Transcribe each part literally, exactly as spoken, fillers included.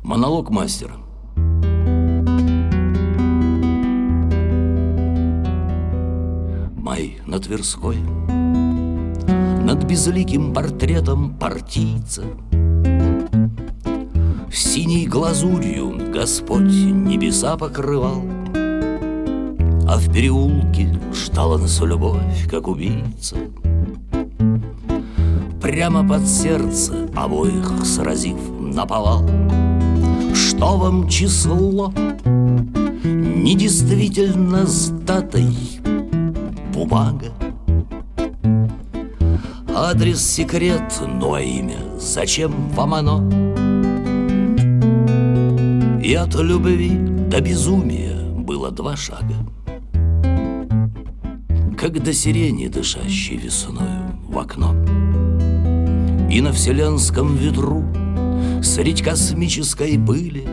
Монолог мастера. Май на Тверской, над безликим портретом партийца, синей глазурью Господь небеса покрывал, а в переулке ждала нас любовь, как убийца, прямо под сердце обоих сразив наповал. Что вам число недействительно с датой бумага? Адрес секрет, но имя зачем вам оно? И от любви до безумия было два шага, как до сирени, дышащей весною в окно. И на вселенском ветру средь космической пыли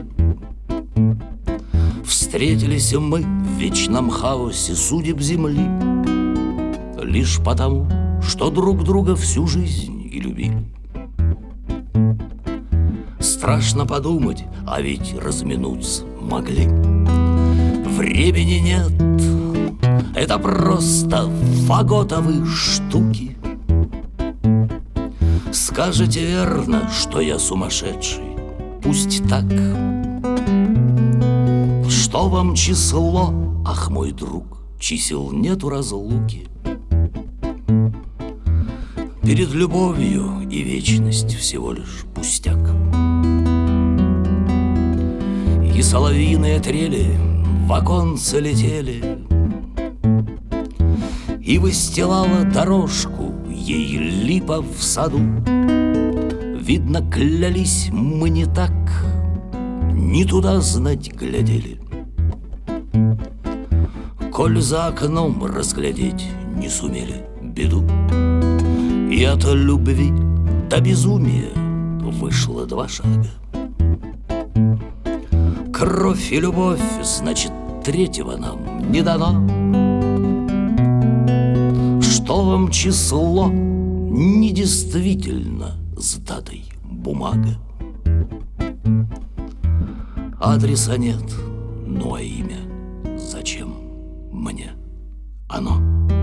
встретились мы в вечном хаосе судеб земли, лишь потому, что друг друга всю жизнь и любили. Страшно подумать, а ведь разминуться могли. Времени нет, это просто фаготовые штуки. Скажете верно, что я сумасшедший, пусть так. Что вам число, ах, мой друг, чисел нету разлуки. Перед любовью и вечность всего лишь пустяк. И соловьиные трели в оконце летели, и выстилала дорожку ей липа в саду. Видно, клялись мы не так, не туда, знать, глядели. Коль за окном разглядеть не сумели беду, и от любви до безумия вышло два шага. Кровь и любовь, значит, третьего нам не дано. Что вам число недействительно с датой бумага? Адреса нет, ну а имя зачем мне оно?